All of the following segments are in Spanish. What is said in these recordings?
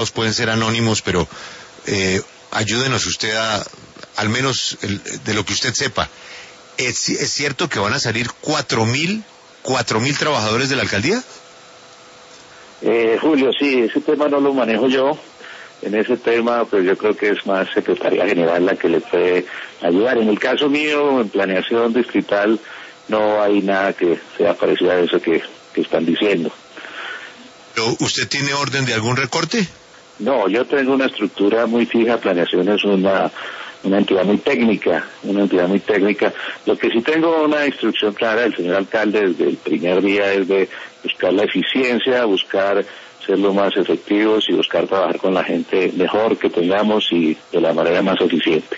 pueden ser anónimos, pero ayúdenos usted al menos de lo que usted sepa. ¿Es cierto que van a salir 4.000 trabajadores de la alcaldía? Julio, sí, ese tema no lo manejo yo. En ese tema, pues yo creo que es más Secretaría General la que le puede ayudar. En el caso mío, en planeación distrital, no hay nada que sea parecido a eso que están diciendo. ¿Pero usted tiene orden de algún recorte? No, yo tengo una estructura muy fija. Planeación es una entidad muy técnica, Lo que sí tengo una instrucción clara del señor alcalde desde el primer día es de buscar la eficiencia, buscar ser lo más efectivos y buscar trabajar con la gente mejor que tengamos y de la manera más eficiente.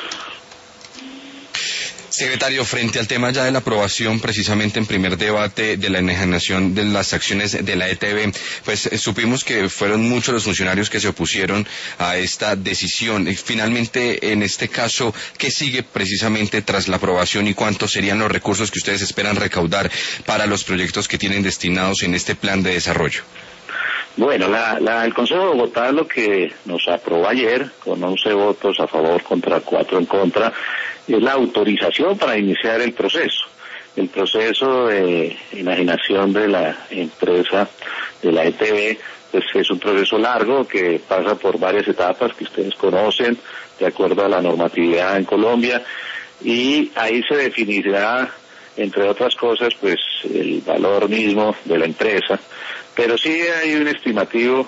Secretario, frente al tema ya de la aprobación precisamente en primer debate de la enajenación de las acciones de la ETB, pues supimos que fueron muchos los funcionarios que se opusieron a esta decisión. Finalmente, en este caso, ¿qué sigue precisamente tras la aprobación y cuántos serían los recursos que ustedes esperan recaudar para los proyectos que tienen destinados en este plan de desarrollo? Bueno, el Consejo de Bogotá lo que nos aprobó ayer, con 11 votos a favor contra 4 en contra, es la autorización para iniciar el proceso. El proceso de enajenación de la empresa, de la ETB, pues es un proceso largo que pasa por varias etapas que ustedes conocen, de acuerdo a la normatividad en Colombia, y ahí se definirá, entre otras cosas, pues el valor mismo de la empresa. Pero sí hay un estimativo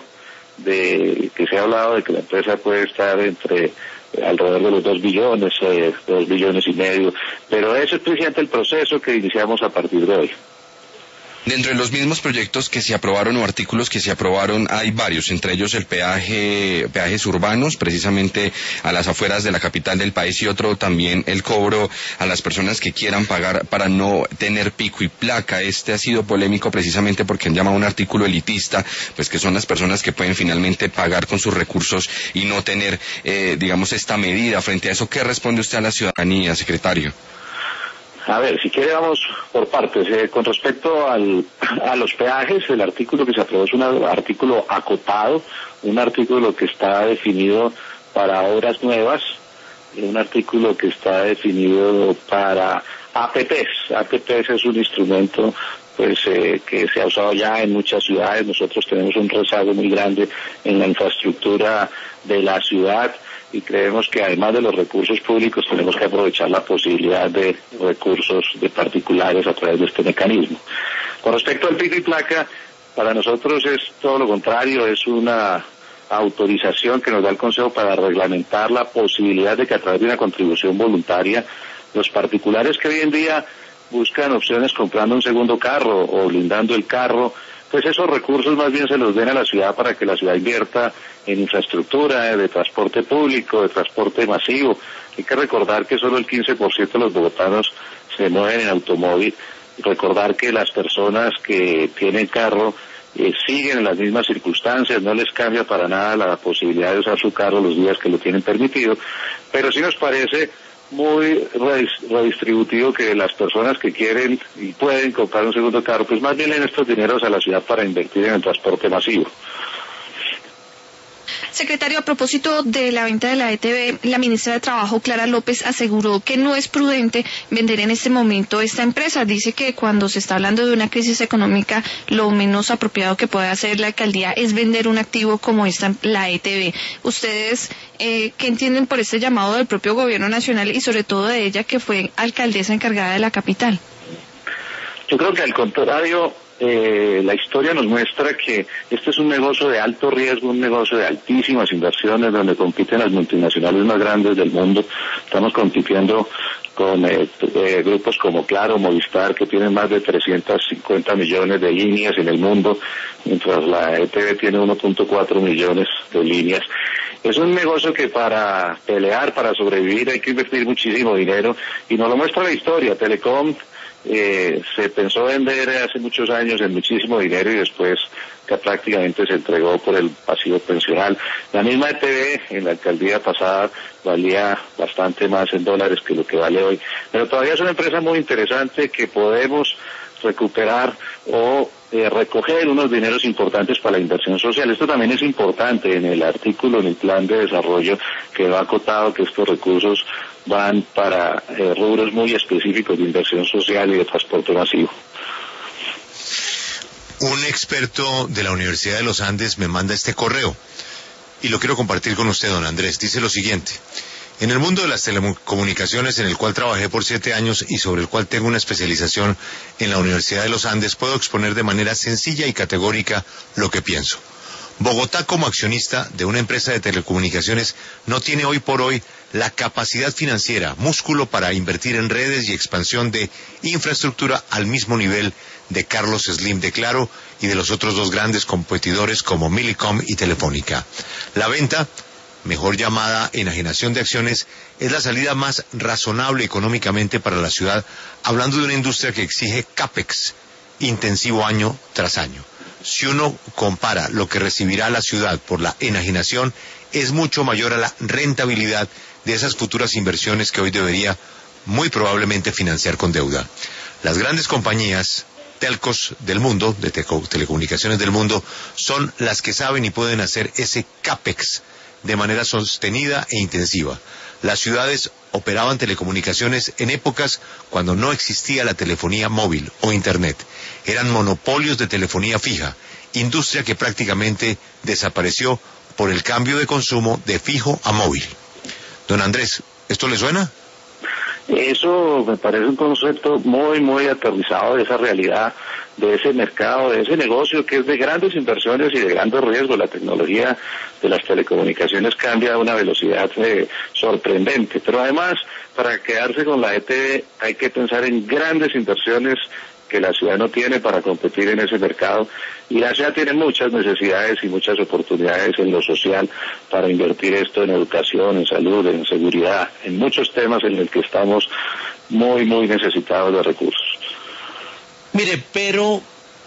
de que se ha hablado de que la empresa puede estar entre alrededor de los 2 billones, 2 billones y medio, pero eso es precisamente el proceso que iniciamos a partir de hoy. Dentro de los mismos proyectos que se aprobaron o artículos que se aprobaron hay varios, entre ellos el peajes urbanos, precisamente a las afueras de la capital del país, y otro también el cobro a las personas que quieran pagar para no tener pico y placa. Este ha sido polémico precisamente porque han llamado un artículo elitista, pues que son las personas que pueden finalmente pagar con sus recursos y no tener, digamos, esta medida. Frente a eso, ¿qué responde usted a la ciudadanía, secretario? A ver, si quiere vamos por partes. Con respecto a los peajes, el artículo que se aprobó es un artículo acotado, un artículo que está definido para obras nuevas, un artículo que está definido para APPs. APPs es un instrumento pues que se ha usado ya en muchas ciudades. Nosotros tenemos un rezago muy grande en la infraestructura de la ciudad, y creemos que además de los recursos públicos tenemos que aprovechar la posibilidad de recursos de particulares a través de este mecanismo. Con respecto al pico y placa, para nosotros es todo lo contrario, es una autorización que nos da el Consejo para reglamentar la posibilidad de que a través de una contribución voluntaria los particulares que hoy en día buscan opciones comprando un segundo carro o blindando el carro, pues esos recursos más bien se los den a la ciudad para que la ciudad invierta en infraestructura, de transporte público, de transporte masivo. Hay que recordar que solo el 15% de los bogotanos se mueven en automóvil, recordar que las personas que tienen carro siguen en las mismas circunstancias, no les cambia para nada la posibilidad de usar su carro los días que lo tienen permitido, pero sí nos parece muy redistributivo que las personas que quieren y pueden comprar un segundo carro, pues más bien den estos dineros a la ciudad para invertir en el transporte masivo. Secretario, a propósito de la venta de la ETB, la ministra de Trabajo, Clara López, aseguró que no es prudente vender en este momento esta empresa. Dice que cuando se está hablando de una crisis económica, lo menos apropiado que puede hacer la alcaldía es vender un activo como la ETB. ¿Ustedes qué entienden por este llamado del propio gobierno nacional y sobre todo de ella, que fue alcaldesa encargada de la capital? Yo creo que al contrario, la historia nos muestra que este es un negocio de alto riesgo, un negocio de altísimas inversiones donde compiten las multinacionales más grandes del mundo. Estamos compitiendo con grupos como Claro, Movistar, que tienen más de 350 millones de líneas en el mundo, mientras la ETB tiene 1.4 millones de líneas. Es un negocio que para pelear, para sobrevivir, hay que invertir muchísimo dinero, y nos lo muestra la historia. Telecom se pensó vender hace muchos años en muchísimo dinero y después que prácticamente se entregó por el pasivo pensional. La misma ETB en la alcaldía pasada valía bastante más en dólares que lo que vale hoy, pero todavía es una empresa muy interesante que podemos recuperar o recoger unos dineros importantes para la inversión social. Esto también es importante en el artículo, en el plan de desarrollo, que va acotado que estos recursos van para rubros muy específicos de inversión social y de transporte masivo. Un experto de la Universidad de los Andes me manda este correo y lo quiero compartir con usted, don Andrés. Dice lo siguiente: en el mundo de las telecomunicaciones, en el cual trabajé por 7 años y sobre el cual tengo una especialización en la Universidad de los Andes, puedo exponer de manera sencilla y categórica lo que pienso. Bogotá, como accionista de una empresa de telecomunicaciones, no tiene hoy por hoy la capacidad financiera, músculo para invertir en redes y expansión de infraestructura al mismo nivel de Carlos Slim de Claro y de los otros dos grandes competidores como Millicom y Telefónica. La venta, mejor llamada enajenación de acciones, es la salida más razonable económicamente para la ciudad, hablando de una industria que exige CAPEX intensivo año tras año. Si uno compara lo que recibirá la ciudad por la enajenación, es mucho mayor a la rentabilidad de esas futuras inversiones que hoy debería muy probablemente financiar con deuda. Las grandes compañías telcos del mundo, de telecomunicaciones del mundo, son las que saben y pueden hacer ese CAPEX de manera sostenida e intensiva. Las ciudades operaban telecomunicaciones en épocas cuando no existía la telefonía móvil o Internet. Eran monopolios de telefonía fija, industria que prácticamente desapareció por el cambio de consumo de fijo a móvil. Don Andrés, ¿esto le suena? Eso me parece un concepto muy, muy aterrizado de esa realidad, de ese mercado, de ese negocio que es de grandes inversiones y de grandes riesgos. La tecnología de las telecomunicaciones cambia a una velocidad sorprendente, pero además, para quedarse con la ETV hay que pensar en grandes inversiones que la ciudad no tiene para competir en ese mercado, y la ciudad tiene muchas necesidades y muchas oportunidades en lo social para invertir esto en educación, en salud, en seguridad, en muchos temas en los que estamos muy, muy necesitados de recursos. Mire, pero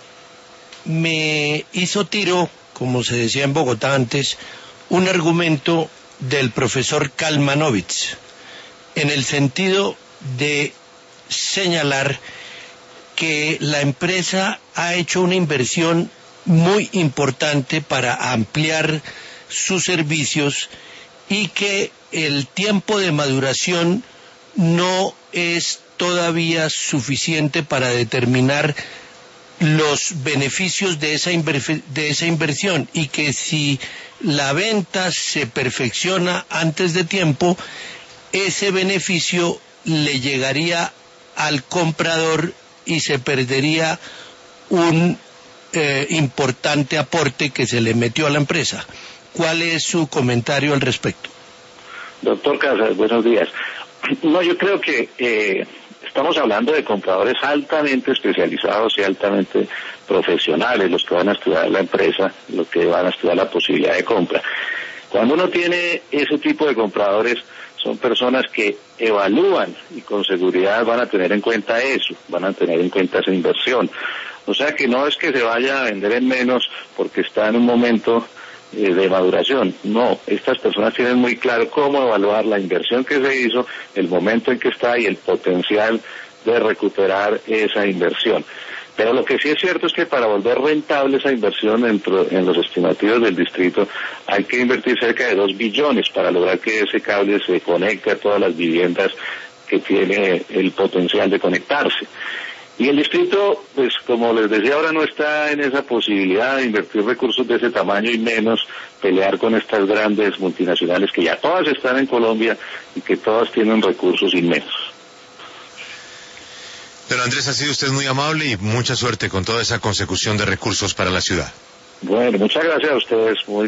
me hizo tiro, como se decía en Bogotá antes, un argumento del profesor Kalmanovich, en el sentido de señalar que la empresa ha hecho una inversión muy importante para ampliar sus servicios y que el tiempo de maduración no es todavía suficiente para determinar los beneficios de esa inversión, y que si la venta se perfecciona antes de tiempo, ese beneficio le llegaría al comprador y se perdería un importante aporte que se le metió a la empresa. ¿Cuál es su comentario al respecto? Doctor Casas, buenos días. No, yo creo que estamos hablando de compradores altamente especializados y altamente profesionales, los que van a estudiar la empresa, los que van a estudiar la posibilidad de compra. Cuando uno tiene ese tipo de compradores, son personas que evalúan y con seguridad van a tener en cuenta eso, van a tener en cuenta esa inversión. O sea que no es que se vaya a vender en menos porque está en un momento de maduración. No, estas personas tienen muy claro cómo evaluar la inversión que se hizo, el momento en que está y el potencial de recuperar esa inversión. Pero lo que sí es cierto es que para volver rentable esa inversión en los estimativos del distrito hay que invertir cerca de 2 billones para lograr que ese cable se conecte a todas las viviendas que tiene el potencial de conectarse. Y el distrito, pues como les decía, ahora no está en esa posibilidad de invertir recursos de ese tamaño y menos pelear con estas grandes multinacionales que ya todas están en Colombia y que todas tienen recursos inmensos. Don Andrés, ha sido usted muy amable y mucha suerte con toda esa consecución de recursos para la ciudad. Bueno, muchas gracias a ustedes. Muy